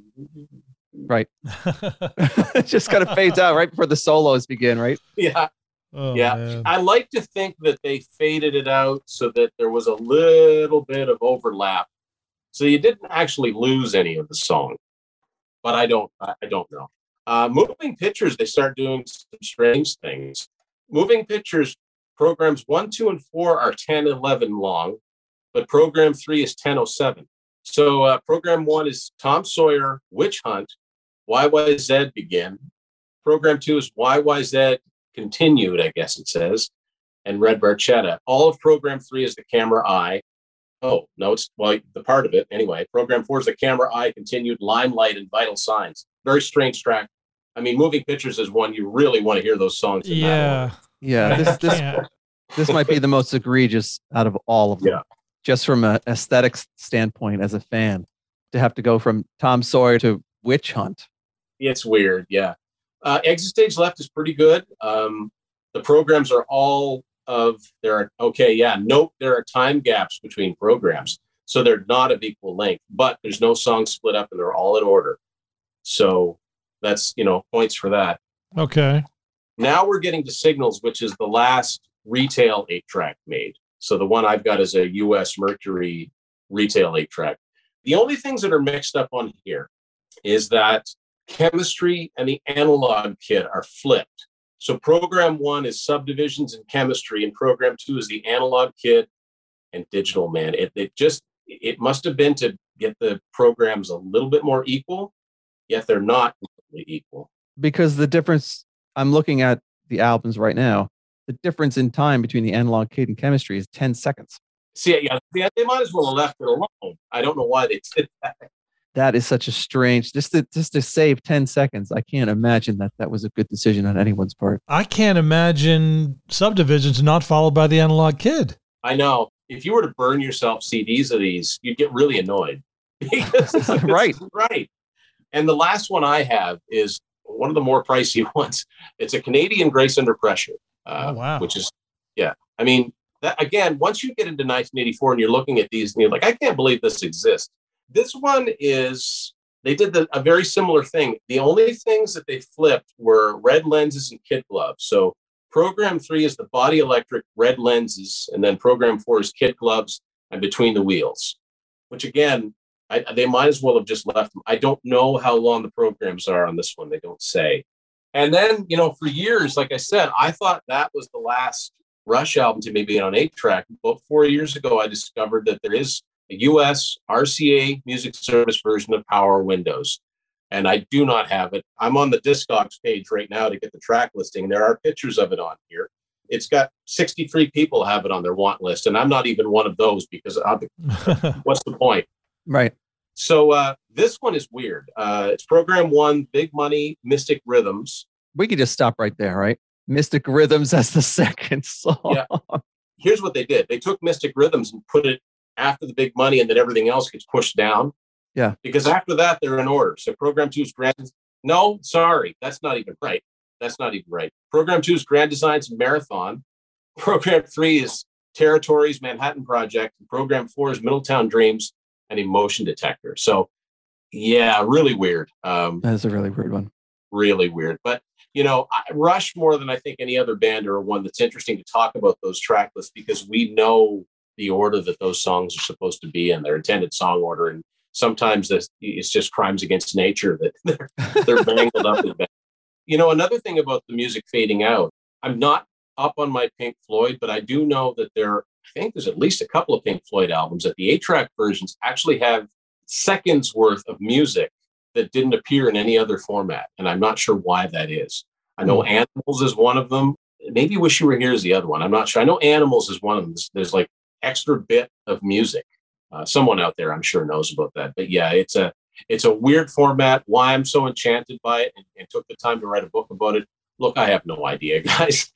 Right. It just kind of fades out right before the solos begin, right? Yeah. Oh, yeah. man. I like to think that they faded it out so that there was a little bit of overlap. So you didn't actually lose any of the song, but I don't, I don't know. Uh, Moving Pictures, they start doing some strange things. Moving Pictures programs one, two, and four are ten eleven long. But program three is ten oh seven. So uh, program one is Tom Sawyer, Witch Hunt, Y Y Z Begin. Program two is Y Y Z Continued, I guess it says, and Red Barchetta. All of program three is The Camera Eye. Oh, no, it's, well, the part of it anyway. Program four is the camera, eye, continued, limelight, and vital signs. Very strange track. I mean, moving pictures is one you really want to hear those songs. In Yeah. Yeah. This, this, this might be the most egregious out of all of them. Yeah. Just from an aesthetics standpoint as a fan, to have to go from Tom Sawyer to Witch Hunt. It's weird. Yeah. Uh, Exit Stage Left is pretty good. Um, the programs are all of there are okay. Yeah. Note there are time gaps between programs. So they're not of equal length, but there's no songs split up and they're all in order. So that's, you know, points for that. Okay. Now we're getting to Signals, which is the last retail eight track made. So the one I've got is a U S Mercury retail eight track. The only things that are mixed up on here is that chemistry and the analog kit are flipped. So program one is subdivisions in chemistry, and program two is the analog kit and digital, man. It, it just, it must have been to get the programs a little bit more equal, yet they're not completely equal. Because the difference, I'm looking at the albums right now, the difference in time between the analog kit and chemistry is ten seconds. See, yeah, they might as well have left it alone. I don't know why they did that. That is such a strange, just to, just to save ten seconds. I can't imagine that that was a good decision on anyone's part. I can't imagine subdivisions not followed by the analog kid. I know. If you were to burn yourself C Ds of these, you'd get really annoyed. Because like, right. Right. And the last one I have is one of the more pricey ones. It's a Canadian Grace Under Pressure. Uh, oh, wow. Which is, yeah. I mean, that, again, once you get into nineteen eighty-four and you're looking at these and you're like, I can't believe this exists. This one is, they did the, a very similar thing. The only things that they flipped were red lenses and kid gloves. So program three is the body electric red lenses, and then program four is kid gloves and between the wheels, which again, I, they might as well have just left them. I don't know how long the programs are on this one. They don't say. And then, you know, for years, like I said, I thought that was the last Rush album to maybe on eight track. But four years ago, I discovered that there is a U S R C A music service version of Power Windows. And I do not have it. I'm on the Discogs page right now to get the track listing. There are pictures of it on here. It's got sixty-three people have it on their want list. And I'm not even one of those because I'll, what's the point? Right. So uh, this one is weird. Uh, it's program one, Big Money, Mystic Rhythms. We could just stop right there, right? Mystic Rhythms as the second song. Yeah. Here's what they did. They took Mystic Rhythms and put it after the Big Money, and then everything else gets pushed down. Yeah. Because after that, they're in order. So program two is Grand. No, sorry. That's not even right. That's not even right. Program two is Grand Designs and Marathon. Program three is Territories, Manhattan Project. And program four is Middletown Dreams and Emotion Detector. So, yeah, really weird. Um, that is a really weird one. Really weird. But, you know, Rush, more than I think any other band, are one that's interesting to talk about those track lists because we know the order that those songs are supposed to be in, their intended song order. And sometimes this, it's just crimes against nature that they're, they're bangled up in bed. You know, another thing about the music fading out, I'm not up on my Pink Floyd, but I do know that there, I think there's at least a couple of Pink Floyd albums that the eight-track versions actually have seconds worth of music that didn't appear in any other format. And I'm not sure why that is. I know mm. Animals is one of them. Maybe Wish You Were Here is the other one. I'm not sure. I know Animals is one of them. There's, there's like extra bit of music. Uh, someone out there, I'm sure, knows about that. But yeah, it's a it's a weird format. Why I'm so enchanted by it and, and took the time to write a book about it. Look, I have no idea, guys.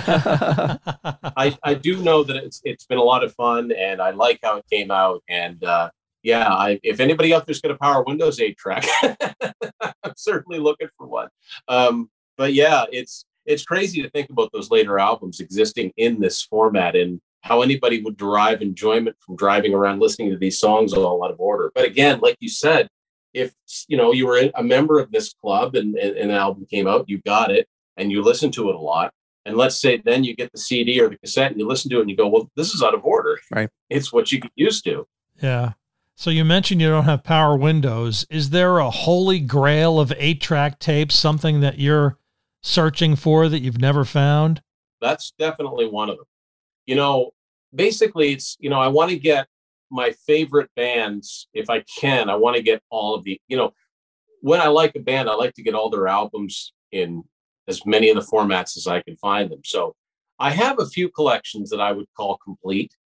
I, I do know that it's it's been a lot of fun, and I like how it came out. And uh, yeah, I, if anybody out there's got a Power Windows eight track, I'm certainly looking for one. Um, but yeah, it's it's crazy to think about those later albums existing in this format and how anybody would derive enjoyment from driving around listening to these songs all out of order. But again, like you said, if you know you were a member of this club and, and, and an album came out, you got it and you listen to it a lot. And let's say then you get the C D or the cassette and you listen to it and you go, well, this is out of order. Right. It's what you get used to. Yeah. So you mentioned you don't have Power Windows. Is there a holy grail of eight-track tapes, something that you're searching for that you've never found? That's definitely one of them. You know, basically it's, you know, I want to get my favorite bands, if I can, I want to get all of the, you know, when I like a band, I like to get all their albums in as many of the formats as I can find them. So I have a few collections that I would call complete.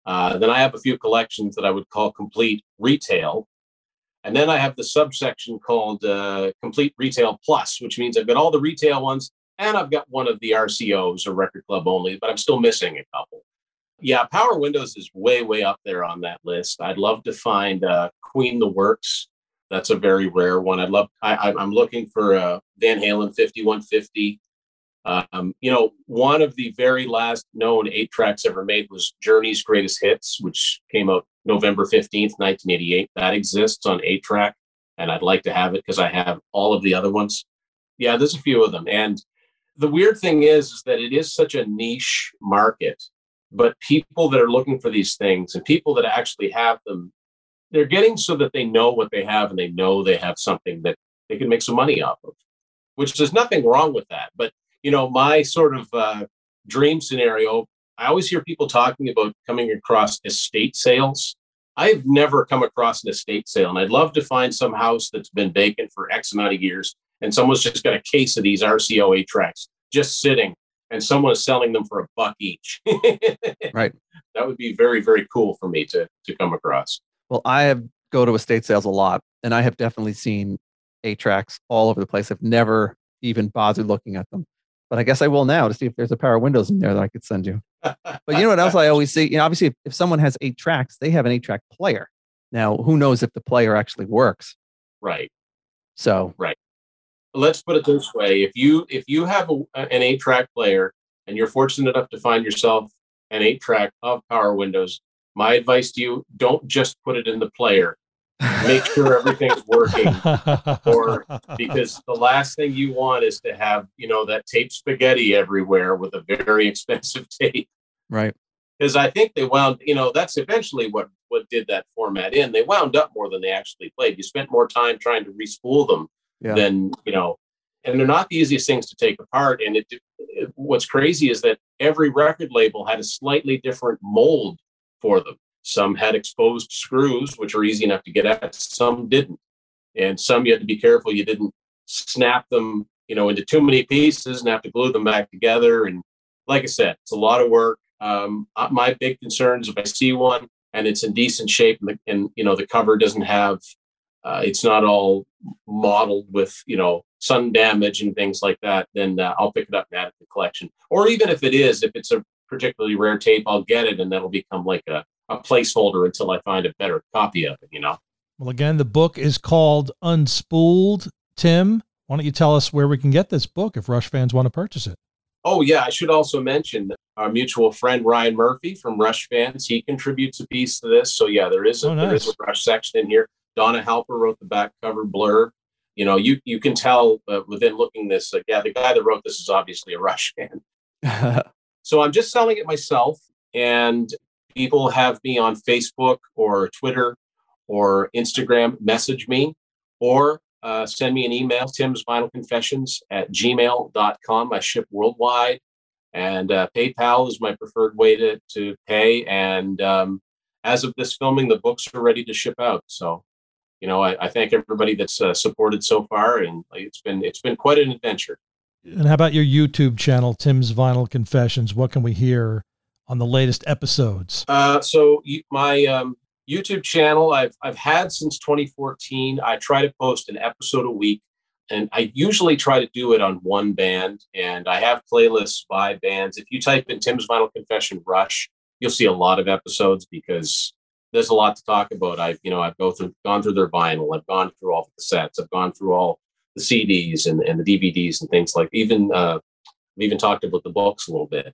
Uh, then I have a few collections that I would call complete retail. And then I have the subsection called uh, Complete Retail Plus, which means I've got all the retail ones and I've got one of the R C Os or Record Club only, but I'm still missing a couple. Yeah, Power Windows is way, way up there on that list. I'd love to find uh, Queen the Works. That's a very rare one. I'd love, I, I'm looking for uh, Van Halen fifty-one fifty. Um, you know, one of the very last known eight tracks ever made was Journey's Greatest Hits, which came out November fifteenth, nineteen eighty-eight. That exists on eight track, and I'd like to have it because I have all of the other ones. Yeah, there's a few of them. And the weird thing is, is that it is such a niche market, but people that are looking for these things and people that actually have them, they're getting so that they know what they have and they know they have something that they can make some money off of, which there's nothing wrong with that. But you know, my sort of uh, dream scenario, I always hear people talking about coming across estate sales. I've never come across an estate sale, and I'd love to find some house that's been vacant for X amount of years, and someone's just got a case of these R C O eight tracks just sitting, and someone is selling them for a buck each. Right. That would be very, very cool for me to to come across. Well, I have go to estate sales a lot, and I have definitely seen eight tracks all over the place. I've never even bothered looking at them. But I guess I will now to see if there's a Power Windows in there that I could send you. But you know what else I always see? You know, obviously, if, if someone has eight tracks, they have an eight track player. Now, who knows if the player actually works? Right. So, right. Let's put it this way: if you if you have a, an eight track player and you're fortunate enough to find yourself an eight track of Power Windows, my advice to you: don't just put it in the player. Make sure everything's working, or because the last thing you want is to have, you know, that tape spaghetti everywhere with a very expensive tape. Right. Because I think they wound, you know, that's eventually what, what did that format in. They wound up more than they actually played. You spent more time trying to respool them yeah. than, you know, and they're not the easiest things to take apart. And it, it what's crazy is that every record label had a slightly different mold for them. Some had exposed screws, which are easy enough to get at. Some didn't. And some you had to be careful you didn't snap them, you know, into too many pieces and have to glue them back together. And like I said, it's a lot of work. Um, my big concern is if I see one and it's in decent shape and, the, and you know, the cover doesn't have, uh, it's not all modeled with, you know, sun damage and things like that, then uh, I'll pick it up and add it to the collection. Or even if it is, if it's a particularly rare tape, I'll get it and that'll become like a, a placeholder until I find a better copy of it, you know? Well, again, the book is called Unspooled. Tim, why don't you tell us where we can get this book if Rush fans want to purchase it? Oh, yeah. I should also mention our mutual friend, Ryan Murphy from Rush Fans. He contributes a piece to this. So, yeah, there is a, oh, nice. there is a Rush section in here. Donna Halper wrote the back cover blurb. You know, you, you can tell uh, within looking this, uh, yeah, the guy that wrote this is obviously a Rush fan. So I'm just selling it myself, and people have me on Facebook or Twitter or Instagram, message me, or uh, send me an email, Tim's Vinyl Confessions at gmail dot com. I ship worldwide, and uh, PayPal is my preferred way to, to pay. And um, as of this filming, the books are ready to ship out. So, you know, I, I thank everybody that's uh, supported so far, and it's been it's been quite an adventure. And how about your YouTube channel, Tim's Vinyl Confessions? What can we hear on the latest episodes? Uh, so my um, YouTube channel, I've I've had since twenty fourteen. I try to post an episode a week, and I usually try to do it on one band. And I have playlists by bands. If you type in Tim's Vinyl Confession Rush, you'll see a lot of episodes because there's a lot to talk about. I've you know I've go through gone through their vinyl. I've gone through all the cassettes. I've gone through all the C Ds and, and the D V Ds and things like even uh, we even talked about the books a little bit.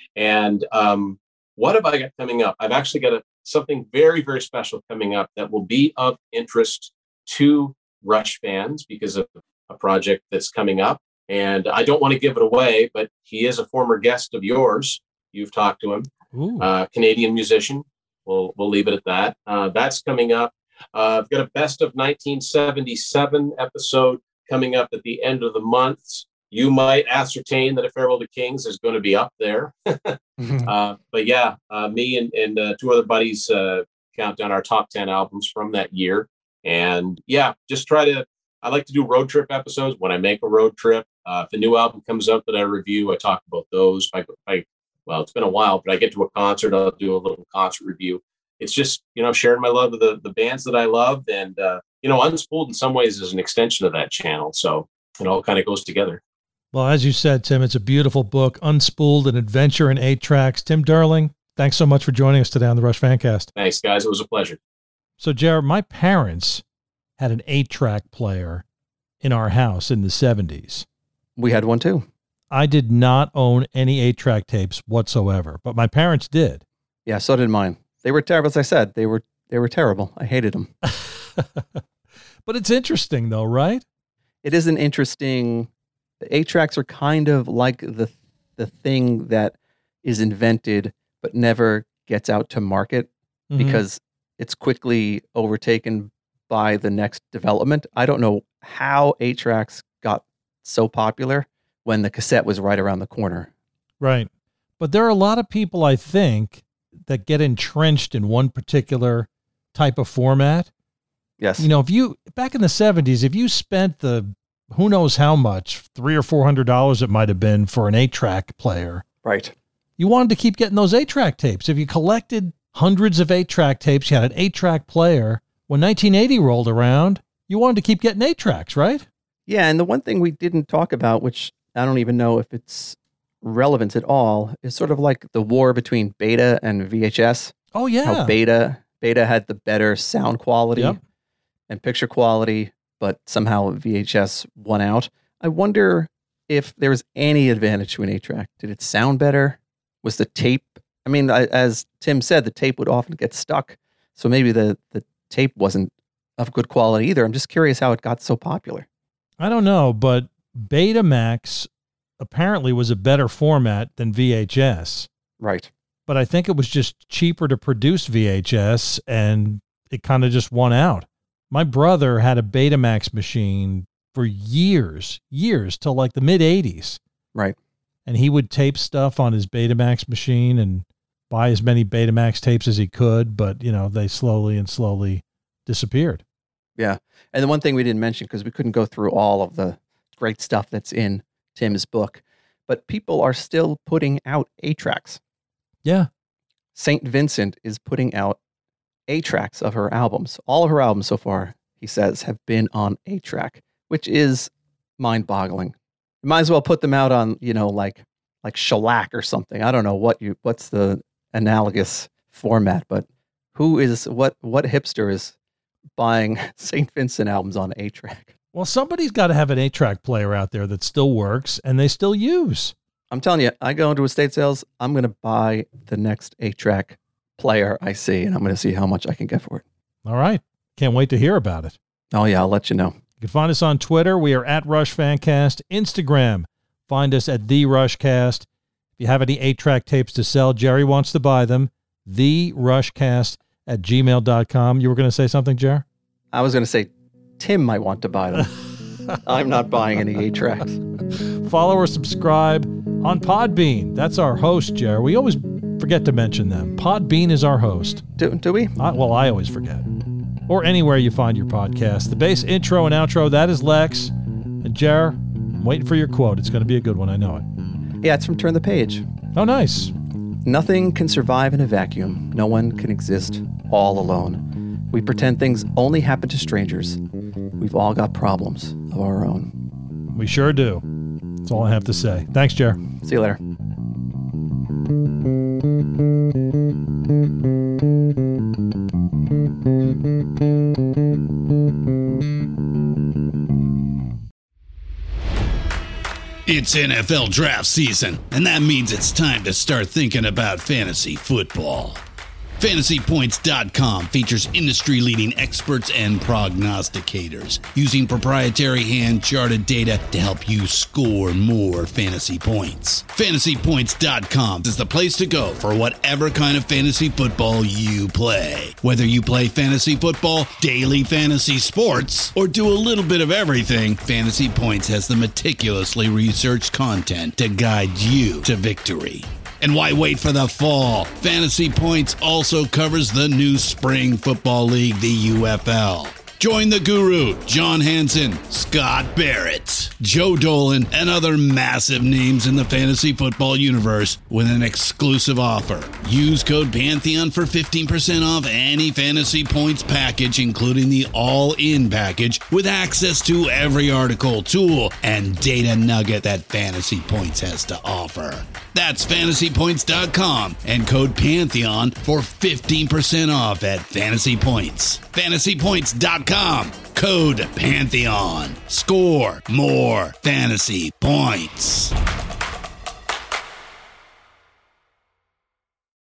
And um, what have I got coming up? I've actually got a, something very, very special coming up that will be of interest to Rush fans because of a project that's coming up. And I don't want to give it away, but he is a former guest of yours. You've talked to him, uh, Canadian musician. We'll, we'll leave it at that. Uh, that's coming up. Uh, I've got a best of nineteen seventy-seven episode coming up at the end of the month. You might ascertain that A Farewell to Kings is going to be up there. uh, but yeah, uh, me and, and uh, two other buddies uh, count down our top ten albums from that year. And yeah, just try to, I like to do road trip episodes when I make a road trip. Uh, if a new album comes out that I review, I talk about those. If I, if I well, it's been a while, but I get to a concert, I'll do a little concert review. It's just, you know, sharing my love of the, the bands that I loved. And, uh, you know, Unspooled in some ways is an extension of that channel. So it all kind of goes together. Well, as you said, Tim, it's a beautiful book, Unspooled, an adventure in eight tracks. Tim Derling, thanks so much for joining us today on the Rush Fancast. Thanks, guys. It was a pleasure. So, Jared, my parents had an eight-track player in our house in the seventies. We had one too. I did not own any eight-track tapes whatsoever, but my parents did. Yeah, so did mine. They were terrible, as I said. They were they were terrible. I hated them. But it's interesting, though, right? It is an interesting... The eight-tracks are kind of like the the thing that is invented but never gets out to market mm-hmm. because it's quickly overtaken by the next development. I don't know how eight-tracks got so popular when the cassette was right around the corner. Right. But there are a lot of people, I think, that get entrenched in one particular type of format. Yes. You know, if you, back in the seventies, if you spent the, who knows how much, three or four hundred dollars it might have been for an eight-track player. Right. You wanted to keep getting those eight-track tapes. If you collected hundreds of eight-track tapes, you had an eight-track player. When nineteen eighty rolled around, you wanted to keep getting eight-tracks, right? Yeah, and the one thing we didn't talk about, which I don't even know if it's relevant at all, is sort of like the war between Beta and V H S. Oh, yeah. How Beta, Beta had the better sound quality yep. and picture quality, but somehow V H S won out. I wonder if there was any advantage to an eight-track. Did it sound better? Was the tape... I mean, I, as Tim said, the tape would often get stuck, so maybe the, the tape wasn't of good quality either. I'm just curious how it got so popular. I don't know, but Betamax apparently was a better format than V H S. Right. But I think it was just cheaper to produce V H S, and it kind of just won out. My brother had a Betamax machine for years, years, till like the mid-eighties. Right. And he would tape stuff on his Betamax machine and buy as many Betamax tapes as he could, but, you know, they slowly and slowly disappeared. Yeah. And the one thing we didn't mention, because we couldn't go through all of the great stuff that's in Tim's book, but people are still putting out eight-tracks. Yeah. Saint Vincent is putting out eight-tracks of her albums. All of her albums so far, he says, have been on eight-track, which is mind-boggling. You might as well put them out on, you know, like like shellac or something. I don't know what you what's the analogous format, but who is what what hipster is buying Saint Vincent albums on eight-track? Well, somebody's got to have an eight-track player out there that still works and they still use. I'm telling you, I go into estate sales, I'm going to buy the next eight-track player I see, and I'm going to see how much I can get for it. All right. Can't wait to hear about it. Oh, yeah, I'll let you know. You can find us on Twitter. We are at Rush Fancast. Instagram, find us at The Rushcast. If you have any eight-track tapes to sell, Jerry wants to buy them. The Rushcast at gmail dot com. You were going to say something, Jerry? I was going to say Tim might want to buy them. I'm not buying any eight-tracks. Follow or subscribe on Podbean. That's our host, Jerry. We always forget to mention them. Podbean is our host. Do, do we? I, well, I always forget. Or anywhere you find your podcast. The bass intro and outro, that is Lex. And Jer, I'm waiting for your quote. It's going to be a good one. I know it. Yeah, it's from Turn the Page. Oh, nice. Nothing can survive in a vacuum. No one can exist all alone. We pretend things only happen to strangers. We've all got problems of our own. We sure do. That's all I have to say. Thanks, Jer. See you later. It's N F L draft season, and that means it's time to start thinking about fantasy football. Fantasy Points dot com features industry-leading experts and prognosticators using proprietary hand-charted data to help you score more fantasy points. Fantasy Points dot com is the place to go for whatever kind of fantasy football you play. Whether you play fantasy football, daily fantasy sports, or do a little bit of everything, Fantasy Points has the meticulously researched content to guide you to victory. And why wait for the fall? Fantasy Points also covers the new spring football league, the U F L. Join the guru, John Hansen, Scott Barrett. Joe Dolan, and other massive names in the fantasy football universe with an exclusive offer. Use code Pantheon for fifteen percent off any Fantasy Points package, including the all-in package with access to every article, tool, and data nugget that Fantasy Points has to offer. That's fantasy points dot com and code Pantheon for fifteen percent off at Fantasy Points. fantasy points dot com, code Pantheon. Score more fantasy points.